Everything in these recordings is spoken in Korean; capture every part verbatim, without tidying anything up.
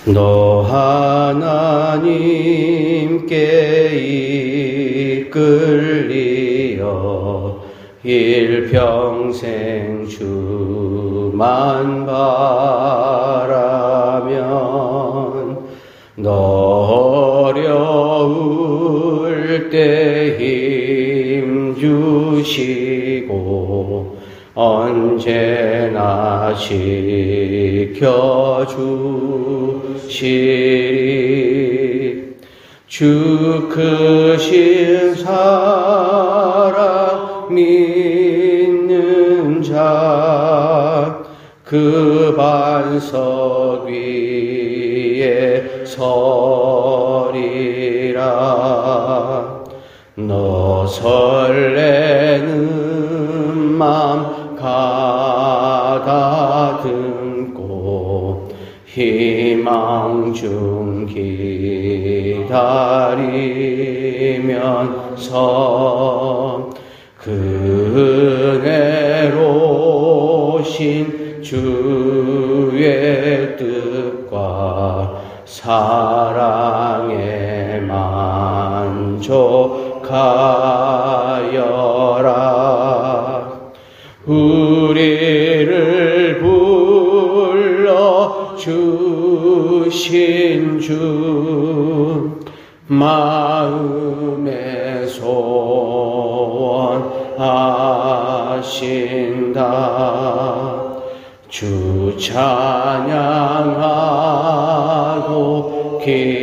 너 하나님께 이끌리어 일평생 주만 바라면 너 어려울 때 힘 주시고 언제나 지켜주시리. 주 크신 사랑 믿는 자 그 반석 위에 서리라. 너 설레는 맘 가다듬고 희망 중 기다리면서 그 은혜로우신 주의 뜻과 사랑에 만족하여라. 우리를 불러 주신 주 마음에 소원하신다. 주 찬양하고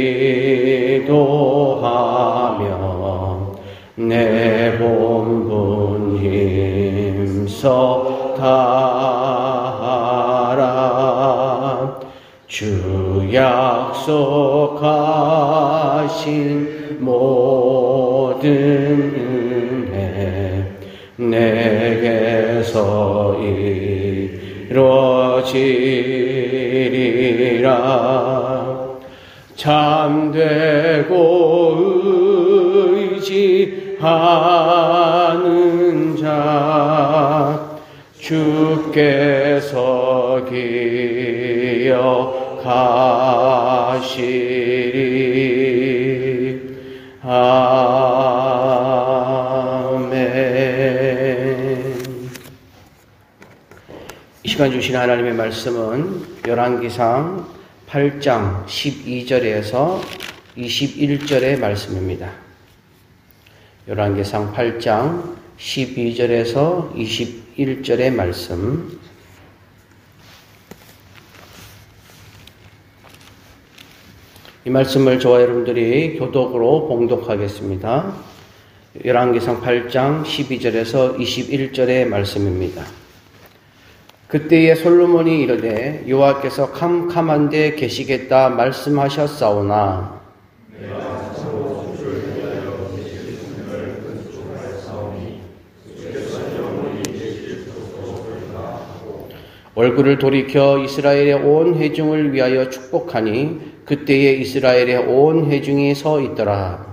기도하며 내 본분 힘써 다하라. 주 약속하신 모든 은혜 내게서 이루어지리라. 참되고 의지하는 자 주께서 기억하시리. 아멘. 이 시간 주신 하나님의 말씀은 열왕기상 팔 장 십이 절에서 이십일 절의 말씀입니다. 열왕기상 팔 장 십이 절에서 이십일 절의 말씀. 이 말씀을 저와 여러분들이 교독으로 봉독하겠습니다. 열왕기상 팔 장 십이 절에서 이십일 절의 말씀입니다. 그때에 솔로몬이 이르되 여호와께서 캄캄한 데 계시겠다 말씀하셨사오나 얼굴을 돌이켜 이스라엘의 온 회중을 위하여 축복하니 그때에 이스라엘의 온 회중이 서 있더라.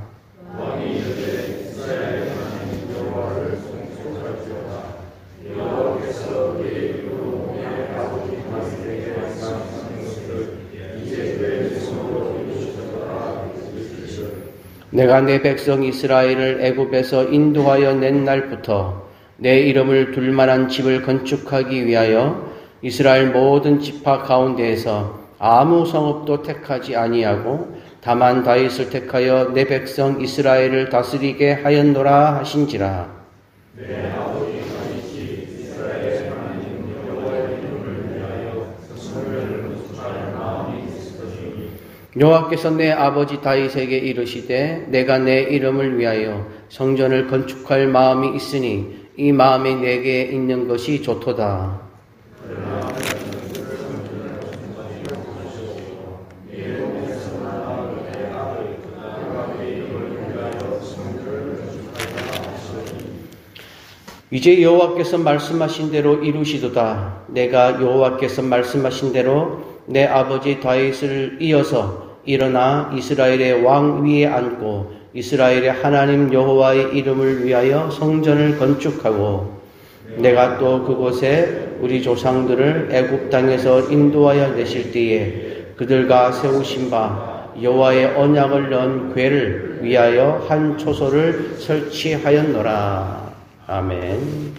내가 내 백성 이스라엘을 애굽에서 인도하여 낸 날부터 내 이름을 둘 만한 집을 건축하기 위하여 이스라엘 모든 지파 가운데에서 아무 성읍도 택하지 아니하고 다만 다윗을 택하여 내 백성 이스라엘을 다스리게 하였노라 하신지라. 내 아버지 다윗이 이스라엘의 하나님 여호와의 이름을 위하여 성전을 건축할 마음이 있을 것이니 여호와께서 내 아버지 다윗에게 이르시되 내가 내 이름을 위하여 성전을 건축할 마음이 있으니 이 마음이 내게 있는 것이 좋도다. 이제 여호와께서 말씀하신 대로 이루시도다. 내가 여호와께서 말씀하신 대로 내 아버지 다윗을 이어서 일어나 이스라엘의 왕 위에 앉고 이스라엘의 하나님 여호와의 이름을 위하여 성전을 건축하고 내가 또 그곳에 우리 조상들을 애굽 땅에서 인도하여 내실 때에 그들과 세우신 바 여호와의 언약을 넣은 궤를 위하여 한 초소를 설치하였노라. 아멘.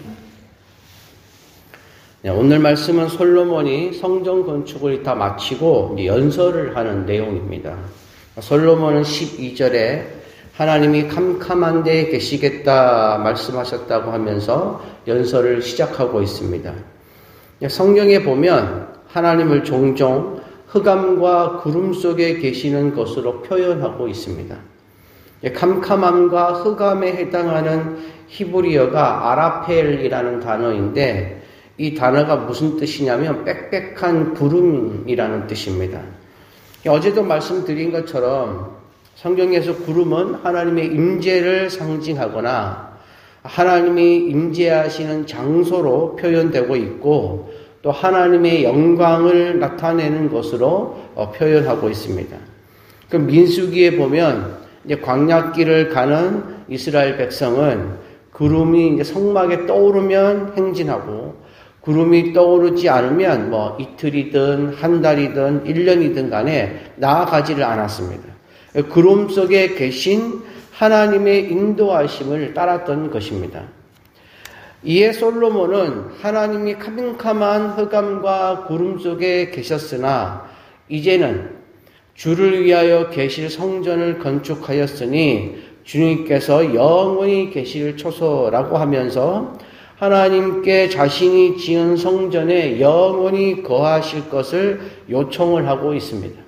네, 오늘 말씀은 솔로몬이 성전 건축을 다 마치고 연설을 하는 내용입니다. 솔로몬은 십이 절에 하나님이 캄캄한 데에 계시겠다 말씀하셨다고 하면서 연설을 시작하고 있습니다. 성경에 보면 하나님을 종종 흑암과 구름 속에 계시는 것으로 표현하고 있습니다. 캄캄함과 흑암에 해당하는 히브리어가 아라펠이라는 단어인데 이 단어가 무슨 뜻이냐면 빽빽한 구름이라는 뜻입니다. 어제도 말씀드린 것처럼 성경에서 구름은 하나님의 임재를 상징하거나 하나님이 임재하시는 장소로 표현되고 있고 또 하나님의 영광을 나타내는 것으로 표현하고 있습니다. 그 민수기에 보면 이제 광야길을 가는 이스라엘 백성은 구름이 이제 성막에 떠오르면 행진하고 구름이 떠오르지 않으면 뭐 이틀이든 한 달이든 일 년이든 간에 나아가지를 않았습니다. 구름 속에 계신 하나님의 인도하심을 따랐던 것입니다. 이에 솔로몬은 하나님이 캄캄한 흑암과 구름 속에 계셨으나 이제는 주를 위하여 계실 성전을 건축하였으니 주님께서 영원히 계실 초소라고 하면서 하나님께 자신이 지은 성전에 영원히 거하실 것을 요청을 하고 있습니다.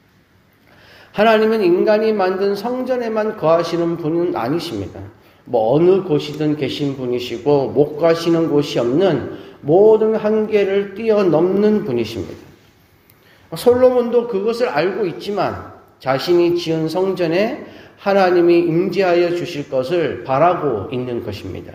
하나님은 인간이 만든 성전에만 거하시는 분은 아니십니다. 뭐 어느 곳이든 계신 분이시고 못 가시는 곳이 없는 모든 한계를 뛰어넘는 분이십니다. 솔로몬도 그것을 알고 있지만 자신이 지은 성전에 하나님이 임재하여 주실 것을 바라고 있는 것입니다.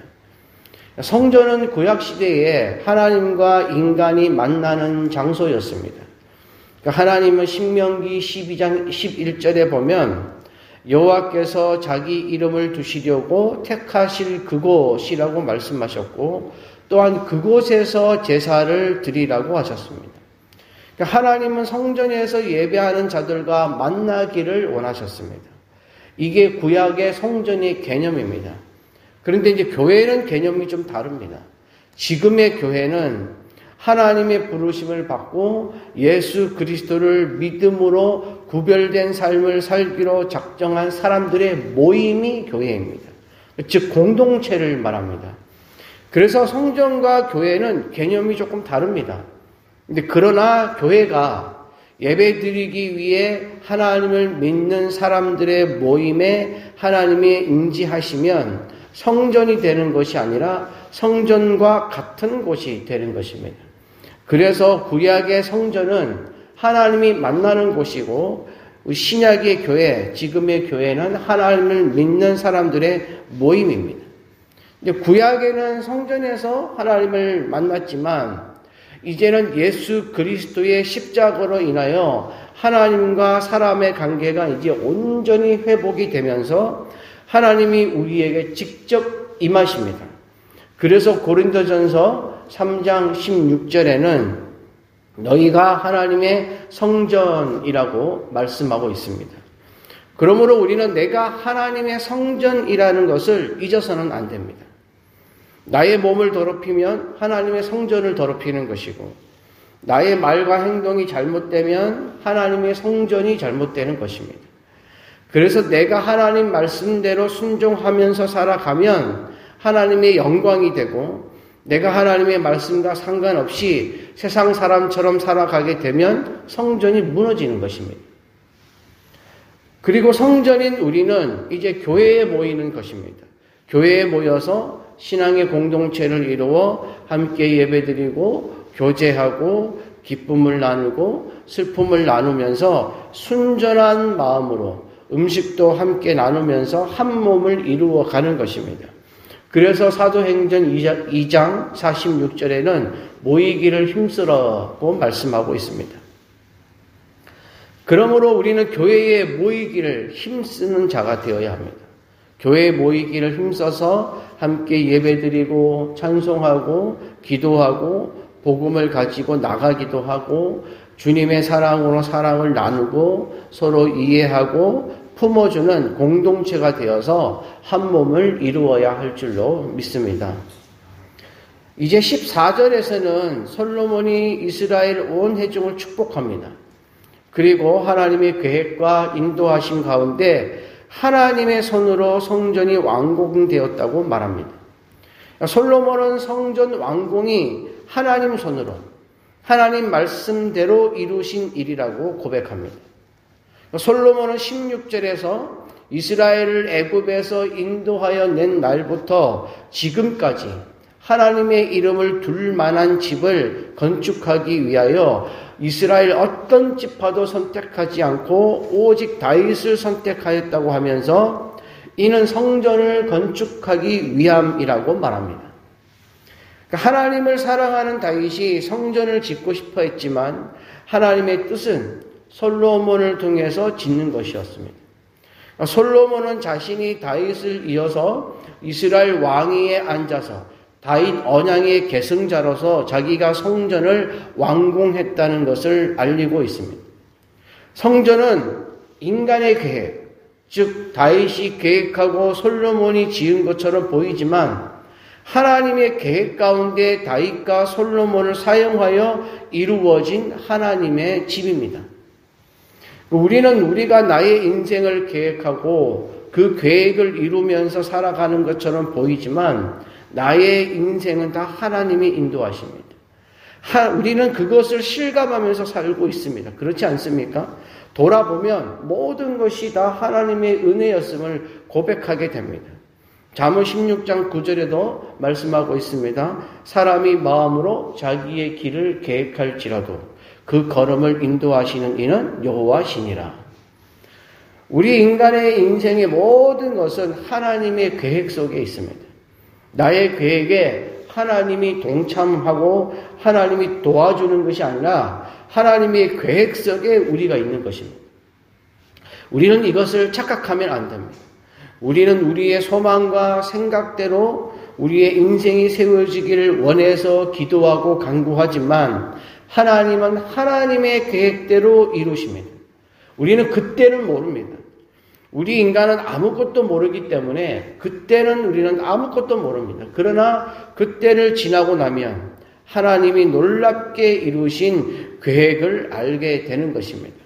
성전은 구약시대에 하나님과 인간이 만나는 장소였습니다. 하나님은 신명기 십이 장 십일 절에 보면 여호와께서 자기 이름을 두시려고 택하실 그곳이라고 말씀하셨고 또한 그곳에서 제사를 드리라고 하셨습니다. 하나님은 성전에서 예배하는 자들과 만나기를 원하셨습니다. 이게 구약의 성전의 개념입니다. 그런데 이제 교회는 개념이 좀 다릅니다. 지금의 교회는 하나님의 부르심을 받고 예수 그리스도를 믿음으로 구별된 삶을 살기로 작정한 사람들의 모임이 교회입니다. 즉 공동체를 말합니다. 그래서 성전과 교회는 개념이 조금 다릅니다. 근데 그러나 교회가 예배드리기 위해 하나님을 믿는 사람들의 모임에 하나님이 임재하시면 성전이 되는 것이 아니라 성전과 같은 곳이 되는 것입니다. 그래서 구약의 성전은 하나님이 만나는 곳이고 신약의 교회, 지금의 교회는 하나님을 믿는 사람들의 모임입니다. 구약에는 성전에서 하나님을 만났지만 이제는 예수 그리스도의 십자가로 인하여 하나님과 사람의 관계가 이제 온전히 회복이 되면서 하나님이 우리에게 직접 임하십니다. 그래서 고린도전서 삼 장 십육 절에는 너희가 하나님의 성전이라고 말씀하고 있습니다. 그러므로 우리는 내가 하나님의 성전이라는 것을 잊어서는 안 됩니다. 나의 몸을 더럽히면 하나님의 성전을 더럽히는 것이고 나의 말과 행동이 잘못되면 하나님의 성전이 잘못되는 것입니다. 그래서 내가 하나님 말씀대로 순종하면서 살아가면 하나님의 영광이 되고 내가 하나님의 말씀과 상관없이 세상 사람처럼 살아가게 되면 성전이 무너지는 것입니다. 그리고 성전인 우리는 이제 교회에 모이는 것입니다. 교회에 모여서 신앙의 공동체를 이루어 함께 예배드리고 교제하고 기쁨을 나누고 슬픔을 나누면서 순전한 마음으로 음식도 함께 나누면서 한 몸을 이루어 가는 것입니다. 그래서 사도행전 이 장 사십육 절에는 모이기를 힘쓰라고 말씀하고 있습니다. 그러므로 우리는 교회에 모이기를 힘쓰는 자가 되어야 합니다. 교회에 모이기를 힘써서 함께 예배드리고 찬송하고 기도하고 복음을 가지고 나가기도 하고 주님의 사랑으로 사랑을 나누고 서로 이해하고 품어주는 공동체가 되어서 한 몸을 이루어야 할 줄로 믿습니다. 이제 십사 절에서는 솔로몬이 이스라엘 온 회중을 축복합니다. 그리고 하나님의 계획과 인도하심 가운데 하나님의 손으로 성전이 완공되었다고 말합니다. 솔로몬은 성전 완공이 하나님 손으로 하나님 말씀대로 이루신 일이라고 고백합니다. 솔로몬은 십육 절에서 이스라엘을 애굽에서 인도하여 낸 날부터 지금까지 하나님의 이름을 둘 만한 집을 건축하기 위하여 이스라엘 어떤 지파도 선택하지 않고 오직 다윗을 선택하였다고 하면서 이는 성전을 건축하기 위함이라고 말합니다. 하나님을 사랑하는 다윗이 성전을 짓고 싶어 했지만 하나님의 뜻은 솔로몬을 통해서 짓는 것이었습니다. 솔로몬은 자신이 다윗을 이어서 이스라엘 왕위에 앉아서 다윗 언양의 계승자로서 자기가 성전을 완공했다는 것을 알리고 있습니다. 성전은 인간의 계획, 즉 다윗이 계획하고 솔로몬이 지은 것처럼 보이지만 하나님의 계획 가운데 다윗과 솔로몬을 사용하여 이루어진 하나님의 집입니다. 우리는 우리가 나의 인생을 계획하고 그 계획을 이루면서 살아가는 것처럼 보이지만 나의 인생은 다 하나님이 인도하십니다. 하, 우리는 그것을 실감하면서 살고 있습니다. 그렇지 않습니까? 돌아보면 모든 것이 다 하나님의 은혜였음을 고백하게 됩니다. 잠언 십육 장 구 절에도 말씀하고 있습니다. 사람이 마음으로 자기의 길을 계획할지라도 그 걸음을 인도하시는 이는 여호와시니라. 우리 인간의 인생의 모든 것은 하나님의 계획 속에 있습니다. 나의 계획에 하나님이 동참하고 하나님이 도와주는 것이 아니라 하나님의 계획 속에 우리가 있는 것입니다. 우리는 이것을 착각하면 안 됩니다. 우리는 우리의 소망과 생각대로 우리의 인생이 세워지기를 원해서 기도하고 간구하지만 하나님은 하나님의 계획대로 이루십니다. 우리는 그때는 모릅니다. 우리 인간은 아무것도 모르기 때문에 그때는 우리는 아무것도 모릅니다. 그러나 그때를 지나고 나면 하나님이 놀랍게 이루신 계획을 알게 되는 것입니다.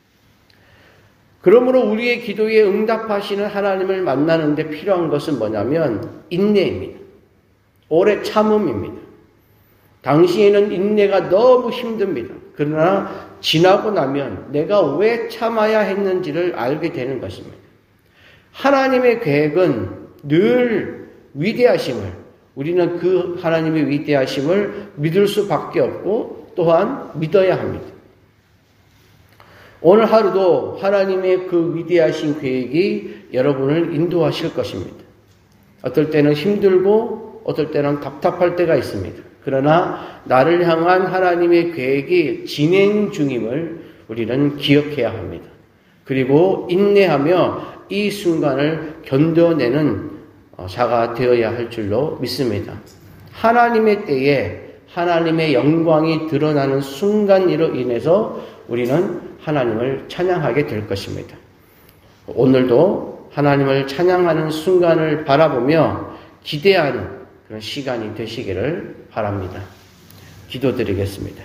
그러므로 우리의 기도에 응답하시는 하나님을 만나는 데 필요한 것은 뭐냐면 인내입니다. 오래 참음입니다. 당시에는 인내가 너무 힘듭니다. 그러나 지나고 나면 내가 왜 참아야 했는지를 알게 되는 것입니다. 하나님의 계획은 늘 위대하심을, 우리는 그 하나님의 위대하심을 믿을 수밖에 없고 또한 믿어야 합니다. 오늘 하루도 하나님의 그 위대하신 계획이 여러분을 인도하실 것입니다. 어떨 때는 힘들고 어떨 때는 답답할 때가 있습니다. 그러나 나를 향한 하나님의 계획이 진행 중임을 우리는 기억해야 합니다. 그리고 인내하며 이 순간을 견뎌내는 자가 되어야 할 줄로 믿습니다. 하나님의 때에 하나님의 영광이 드러나는 순간으로 인해서 우리는 하나님을 찬양하게 될 것입니다. 오늘도 하나님을 찬양하는 순간을 바라보며 기대하는 그런 시간이 되시기를 바랍니다. 기도드리겠습니다.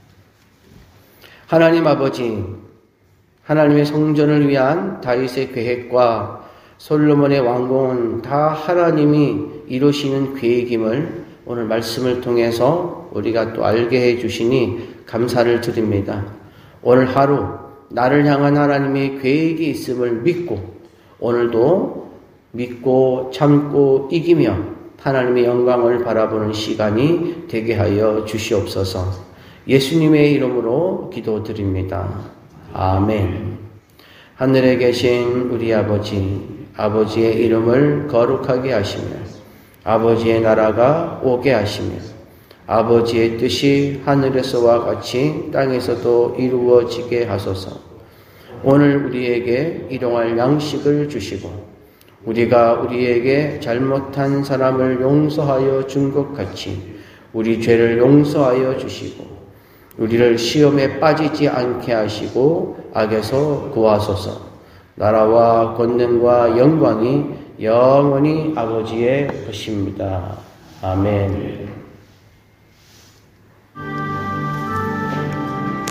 하나님 아버지, 하나님의 성전을 위한 다윗의 계획과 솔로몬의 왕궁은 다 하나님이 이루시는 계획임을 오늘 말씀을 통해서 우리가 또 알게 해주시니 감사를 드립니다. 오늘 하루 나를 향한 하나님의 계획이 있음을 믿고 오늘도 믿고 참고 이기며 하나님의 영광을 바라보는 시간이 되게 하여 주시옵소서. 예수님의 이름으로 기도드립니다. 아멘. 하늘에 계신 우리 아버지, 아버지의 이름을 거룩하게 하시며 아버지의 나라가 오게 하시며 아버지의 뜻이 하늘에서와 같이 땅에서도 이루어지게 하소서. 오늘 우리에게 일용할 양식을 주시고 우리가 우리에게 잘못한 사람을 용서하여 준 것 같이 우리 죄를 용서하여 주시고 우리를 시험에 빠지지 않게 하시고 악에서 구하소서. 나라와 권능과 영광이 영원히 아버지의 것입니다. 아멘.